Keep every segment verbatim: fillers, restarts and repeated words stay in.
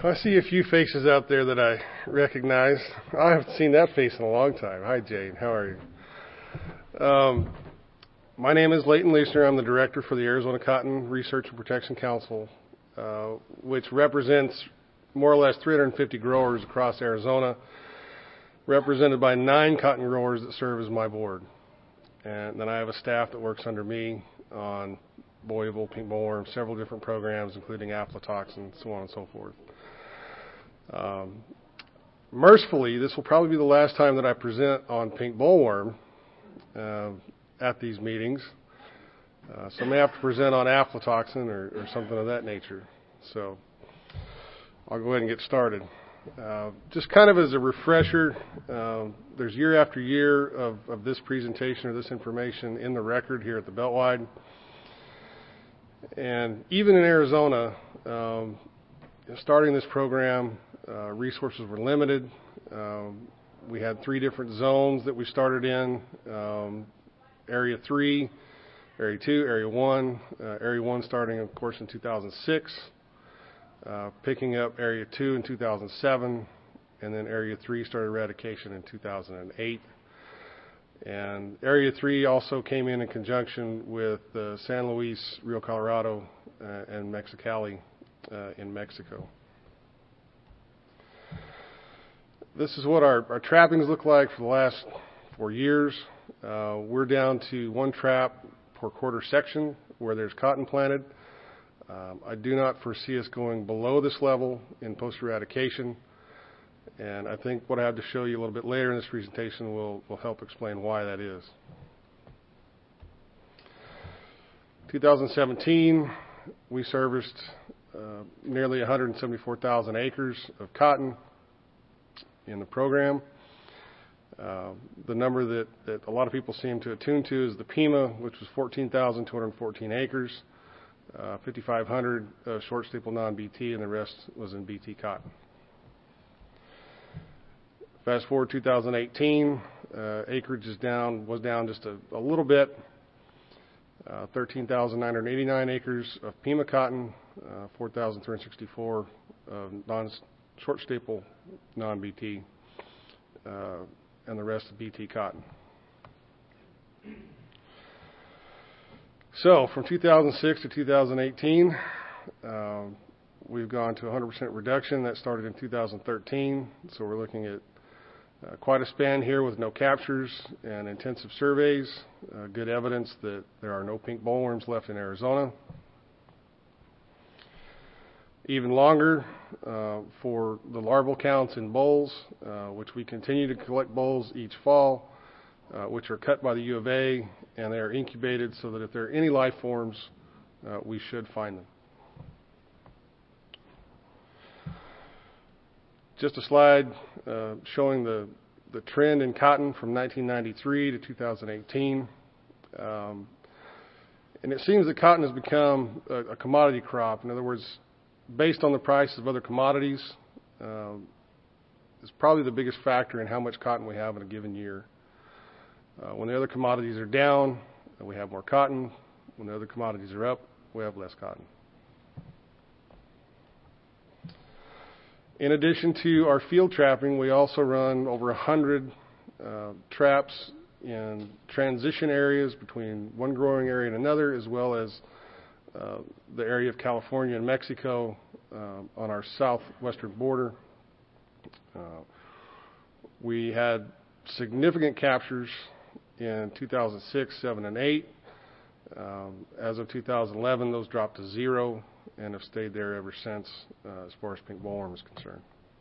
I see a few faces out there that I recognize. I haven't seen that face in a long time. Hi, Jane. How are you? Um, my name is Leighton Leisner. I'm the director for the Arizona Cotton Research and Protection Council, uh, which represents more or less three hundred fifty growers across Arizona, represented by nine cotton growers that serve as my board. And then I have a staff that works under me on bollweevil, pink bollworm, several different programs, including aflatoxin, so on and so forth. Um, mercifully, this will probably be the last time that I present on pink bollworm uh, at these meetings. Uh, so I may have to present on aflatoxin or, or something of that nature. So I'll go ahead and get started. Uh, just kind of as a refresher, um, there's year after year of, of this presentation or this information in the record here at the Beltwide. And even in Arizona, um, starting this program, uh, resources were limited. Um, we had three different zones that we started in, um, Area three, Area two, Area one. Uh, Area one starting, of course, in two thousand six, uh, picking up Area two in two thousand seven, and then Area three started eradication in two thousand eight. And Area three also came in in conjunction with uh, San Luis, Rio Colorado, uh, and Mexicali uh, in Mexico. This is what our, our trappings look like for the last four years. Uh, we're down to one trap per quarter section where there's cotton planted. Um, I do not foresee us going below this level in post-eradication. And I think what I have to show you a little bit later in this presentation will, will help explain why that is. two thousand seventeen, we serviced uh, nearly one hundred seventy-four thousand acres of cotton in the program. Uh, the number that, that a lot of people seem to attune to is the Pima, which was fourteen thousand two hundred fourteen acres, uh, fifty-five hundred uh, short staple non-B T, and the rest was in B T cotton. Fast forward two thousand eighteen, uh, acreage is down, was down just a, a little bit, uh, thirteen thousand nine hundred eighty-nine acres of Pima cotton, uh, four thousand three hundred sixty-four of non, short staple non-B T, uh, and the rest of B T cotton. So from two thousand six to two thousand eighteen, um, we've gone to one hundred percent reduction. That started in two thousand thirteen, so we're looking at Uh, quite a span here with no captures and intensive surveys, uh, good evidence that there are no pink bollworms left in Arizona. Even longer uh, for the larval counts in bolls, uh, which we continue to collect bolls each fall, uh, which are cut by the U of A, and they are incubated so that if there are any life forms, uh, we should find them. Just a slide uh, showing the, the trend in cotton from nineteen ninety-three to two thousand eighteen. Um, and it seems that cotton has become a, a commodity crop. In other words, based on the price of other commodities, uh, is probably the biggest factor in how much cotton we have in a given year. Uh, when the other commodities are down, we have more cotton. When the other commodities are up, we have less cotton. In addition to our field trapping, we also run over one hundred uh, traps in transition areas between one growing area and another, as well as uh, the area of California and Mexico uh, on our southwestern border. Uh, we had significant captures in two thousand six, seven, and eight. Um, as of two thousand eleven, those dropped to zero and have stayed there ever since uh, as far as pink bollworm is concerned.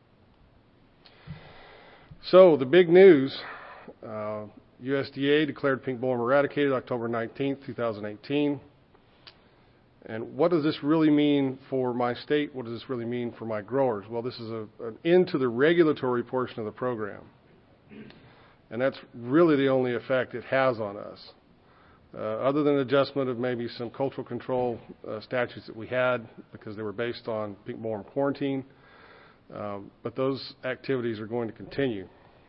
So the big news, uh, U S D A declared pink bollworm eradicated October nineteenth, two thousand eighteen. And what does this really mean for my state? What does this really mean for my growers? Well, this is a, an end to the regulatory portion of the program. And that's really the only effect it has on us. Uh, other than adjustment of maybe some cultural control uh, statutes that we had because they were based on pink bollworm quarantine. Um, but those activities are going to continue.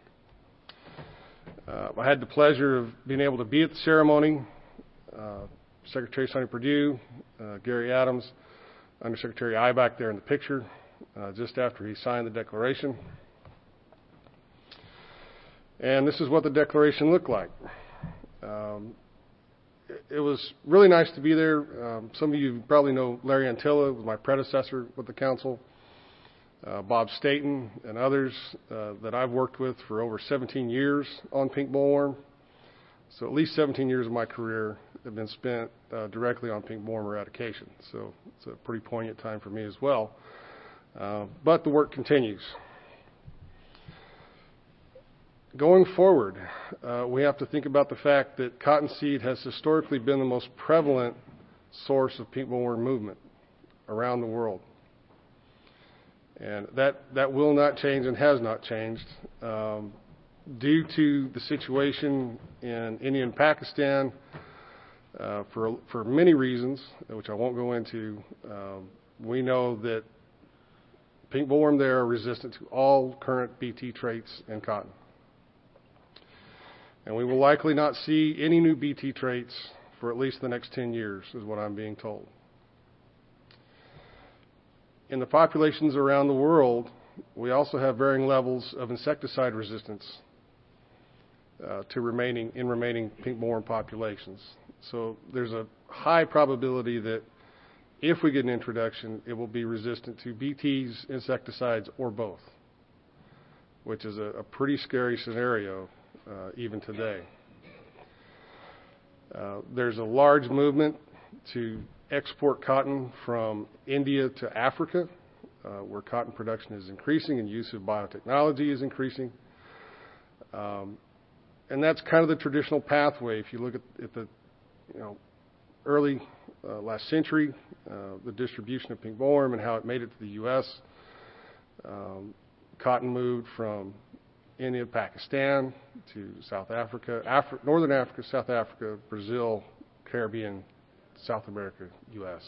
Uh, I had the pleasure of being able to be at the ceremony. Uh, Secretary Sonny Perdue, uh, Gary Adams, Undersecretary Ibach there in the picture, uh, just after he signed the declaration. And this is what the declaration looked like. Um, it, it was really nice to be there. Um, some of you probably know Larry Antilla, was my predecessor with the council, uh, Bob Staten, and others uh, that I've worked with for over seventeen years on pink bollworm. So at least seventeen years of my career have been spent uh, directly on pink bollworm eradication. So it's a pretty poignant time for me as well. Uh, but the work continues. Going forward, uh, we have to think about the fact that cottonseed has historically been the most prevalent source of pink bollworm movement around the world. And that, that will not change and has not changed. Um, due to the situation in India and Pakistan, uh, for, for many reasons, which I won't go into, um, we know that pink bollworm there are resistant to all current B T traits in cotton. And we will likely not see any new B T traits for at least the next ten years, is what I'm being told. In the populations around the world, we also have varying levels of insecticide resistance uh, to remaining in remaining pink bollworm populations. So there's a high probability that if we get an introduction, it will be resistant to B Ts, insecticides, or both, which is a, a pretty scary scenario uh, even today. Uh, there's a large movement to export cotton from India to Africa, uh, where cotton production is increasing and use of biotechnology is increasing. Um, and that's kind of the traditional pathway. If you look at, at the you know, early uh, last century, uh, the distribution of pink bollworm and how it made it to the U S, um, cotton moved from India, Pakistan to South Africa, Afri- Northern Africa, South Africa, Brazil, Caribbean, South America, U S.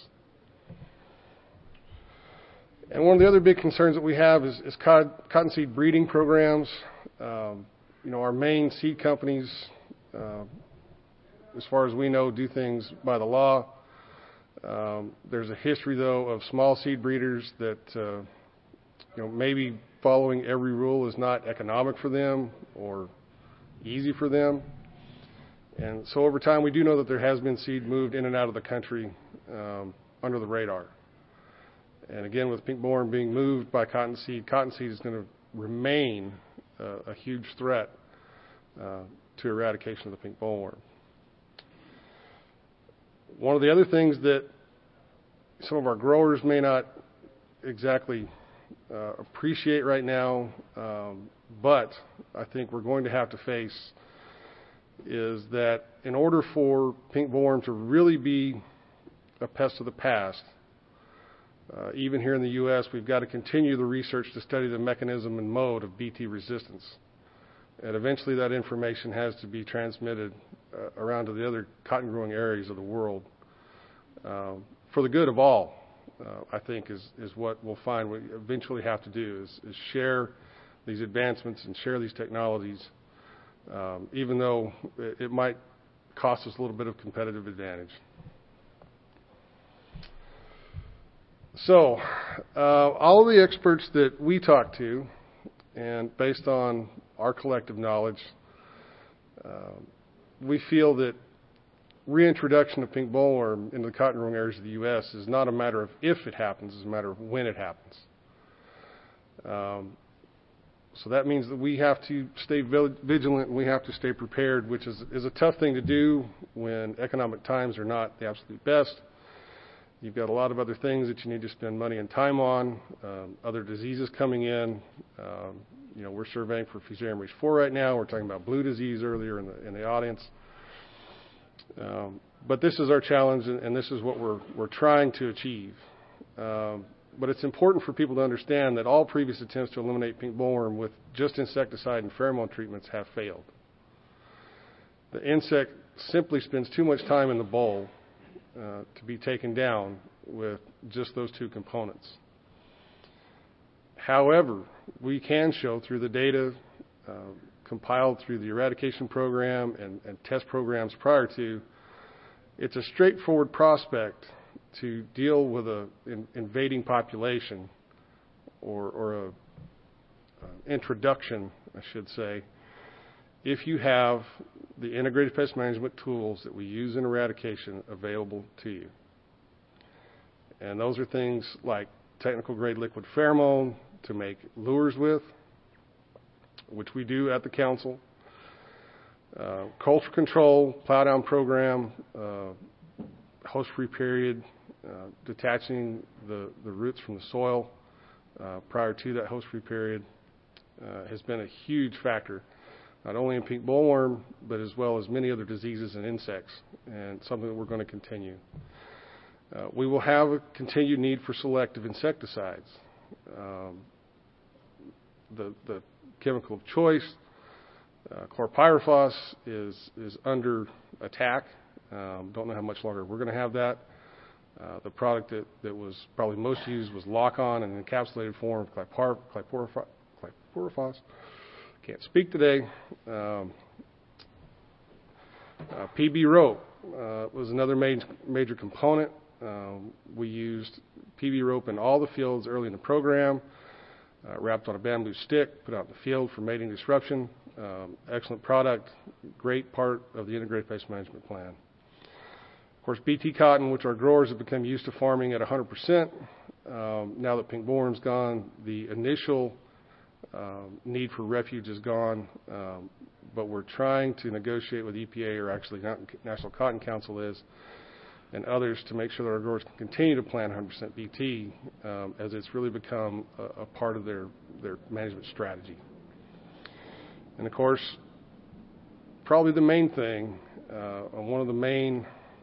And one of the other big concerns that we have is, is cotton, cottonseed breeding programs. Um, you know, our main seed companies, uh, as far as we know, do things by the law. Um, there's a history, though, of small seed breeders that, uh, you know, maybe following every rule is not economic for them or easy for them. And so over time, we do know that there has been seed moved in and out of the country um, under the radar. And again, with pink bollworm being moved by cottonseed, cottonseed is going to remain uh, a huge threat uh, to eradication of the pink bollworm. One of the other things that some of our growers may not exactly uh, appreciate right now, um, but I think we're going to have to face, is that in order for pink bollworm to really be a pest of the past, uh, even here in the U S, we've got to continue the research to study the mechanism and mode of B T resistance. And eventually that information has to be transmitted uh, around to the other cotton growing areas of the world uh, for the good of all, uh, I think is, is what we'll find we eventually have to do, is, is share these advancements and share these technologies, um, even though it, it might cost us a little bit of competitive advantage. So, uh, all of the experts that we talk to, and based on our collective knowledge, uh, we feel that reintroduction of pink bollworm into the cotton growing areas of the U S is not a matter of if it happens, it's a matter of when it happens. Um, so that means that we have to stay vigilant and we have to stay prepared, which is, is a tough thing to do when economic times are not the absolute best. You've got a lot of other things that you need to spend money and time on, um, other diseases coming in. Um, you know, we're surveying for Fusarium race four right now. We're talking about blue disease earlier in the, in the audience. Um, but this is our challenge, and, and this is what we're, we're trying to achieve. Um, but it's important for people to understand that all previous attempts to eliminate pink bollworm with just insecticide and pheromone treatments have failed. The insect simply spends too much time in the bowl Uh, to be taken down with just those two components. However, we can show through the data uh, compiled through the eradication program and, and test programs prior to, it's a straightforward prospect to deal with an in, invading population or, or a, a introduction, I should say, if you have the integrated pest management tools that we use in eradication available to you. And those are things like technical grade liquid pheromone to make lures with, which we do at the council, uh, culture control, plow down program, uh, host-free period, uh, detaching the, the roots from the soil uh, prior to that host-free period uh, has been a huge factor, not only in pink bollworm, but as well as many other diseases and insects, and something that we're going to continue. Uh, we will have a continued need for selective insecticides. Um, the, the chemical of choice, uh, chlorpyrifos, is, is under attack. Um, don't know how much longer we're going to have that. Uh, the product that, that was probably most used was Lock-On in an encapsulated form of chlorpyrifos. Can't speak today. Um, uh, P B rope uh, was another major, major component. Um, we used P B rope in all the fields early in the program, uh, wrapped on a bamboo stick, put out in the field for mating disruption. Um, excellent product, great part of the integrated pest management plan. Of course, B T cotton, which our growers have become used to farming at one hundred percent. Um, now that pink bollworm's gone, the initial um, need for refuge is gone, um, but we're trying to negotiate with E P A, or actually National Cotton Council is, and others, to make sure that our growers can continue to plant one hundred percent B T, um, as it's really become a, a part of their, their management strategy. And of course, probably the main thing, uh, one of the main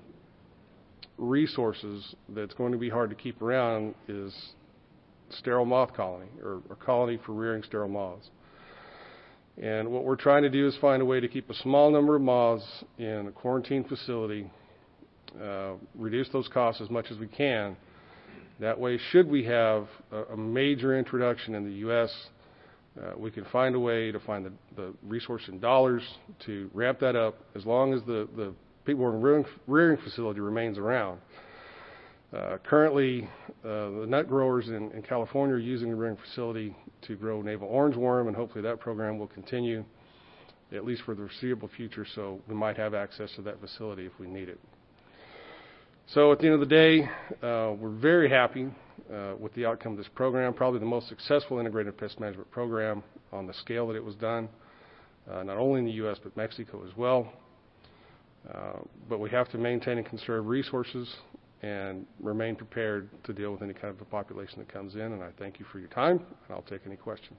resources that's going to be hard to keep around is sterile moth colony, or a colony for rearing sterile moths. And what we're trying to do is find a way to keep a small number of moths in a quarantine facility, uh, reduce those costs as much as we can. That way, should we have a, a major introduction in the U S, uh, we can find a way to find the, the resource and dollars to ramp that up, as long as the, the pink bollworm rearing, rearing facility remains around. Uh, currently, uh, the nut growers in, in California are using the rearing facility to grow navel orange worm, and hopefully that program will continue, at least for the foreseeable future, so we might have access to that facility if we need it. So at the end of the day, uh, we're very happy uh, with the outcome of this program, probably the most successful integrated pest management program on the scale that it was done, uh, not only in the U S but Mexico as well. Uh, but we have to maintain and conserve resources and remain prepared to deal with any kind of a population that comes in. And I thank you for your time, and I'll take any questions.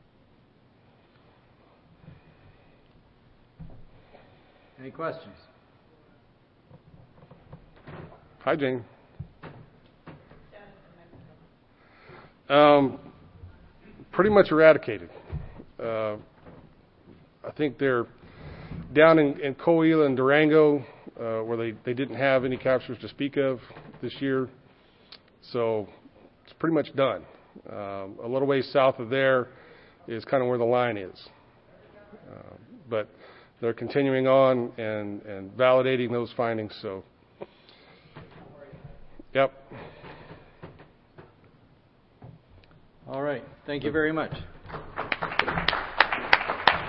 Any questions? Hi, Jane. Um, pretty much eradicated. Uh, I think they're down in, in Coahuila and Durango, uh, where they, they didn't have any captures to speak of this year. So it's pretty much done. Um, a little ways south of there is kind of where the line is. Uh, but they're continuing on and, and validating those findings. So, yep. All right. Thank you very much.